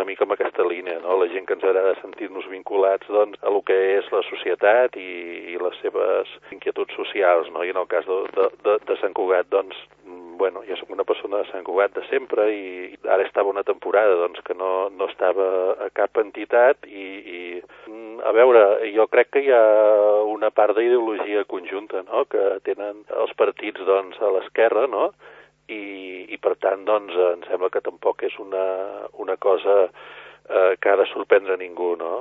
una mica amb aquesta línia, no? La gent que ens agrada sentir-nos vinculats, doncs, a lo que és la societat i les seves inquietuds socials, no? I en el cas de Sant Cugat, doncs, bueno, jo soc una persona de Sant Cugat de sempre i ara estava una temporada doncs, que no estava a cap entitat i a veure, jo crec que hi ha una part d'ideologia conjunta, no?, que tenen els partits doncs, a l'esquerra, no?, i per tant doncs, em sembla que tampoc és una cosa que ha de sorprendre ningú, no?